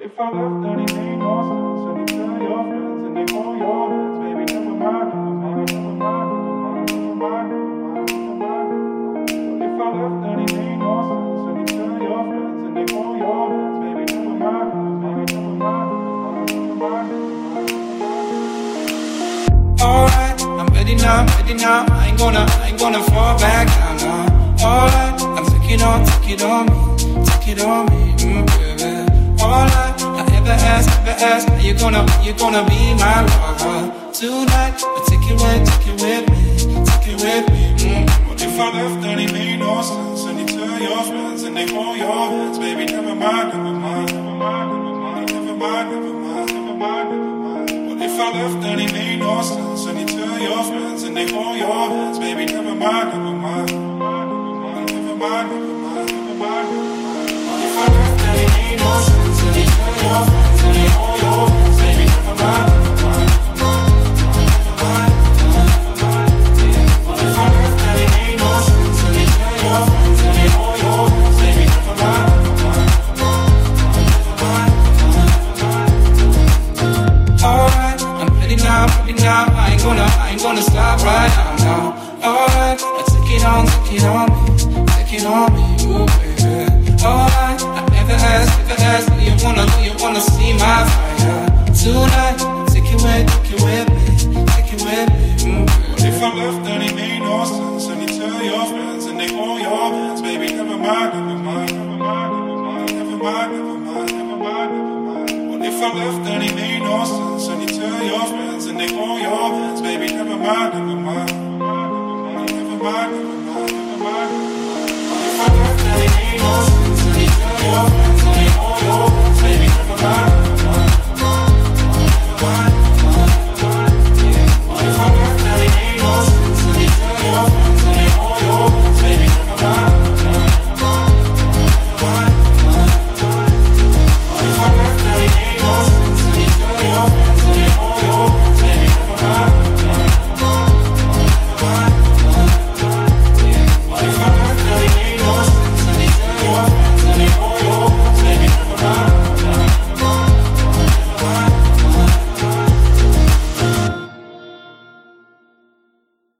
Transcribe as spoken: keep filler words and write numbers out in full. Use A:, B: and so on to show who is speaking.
A: If I left, then it made no sense. And you tell your friends and they hold your hands. Baby, never mind, never mind, never mind, never mind, never mind, never mind, never mind. But if I left, then it made no sense. And you tell your friends and they hold your hands. Baby, never mind, never mind, never mind, never mind, never mind. Alright, I'm ready now, ready now. I ain't gonna, I ain't gonna fall back down now. Alright, I'm taking on, take it on me, take it on me, mm, baby. All I, I ever ask, ever ask, are you gonna, are you gonna be my lover tonight? But take it with, take it with me, take it with me. Mm. What if I left and it made no sense? And you tell your friends and they hold your hands, baby, never mind, never mind, never mind, never mind, never mind, never mind, never mind, never mind. What if I left and it made no sense? And you tell your friends and they hold your hands, baby, never mind, never mind, never mind, never mind, never mind, never mind, never mind. What if I left and it made no sense? Gonna stop right now, now. Alright, I take it on, take it on me, take it on me, ooh baby. Alright, I never asked, never asked, do you wanna, do you wanna see my fire tonight? Take it with, take it with me, take it with me, ooh baby. What if I left and it made no sense? And you tell your friends and they hold your hands, baby, never mind, never mind, never mind, never mind, never mind, never mind, never mind, never mind. What if I left and it made no sense? And you tell your friends and they hold your hands, baby, never mind, never mind, never mind, never mind, never mind.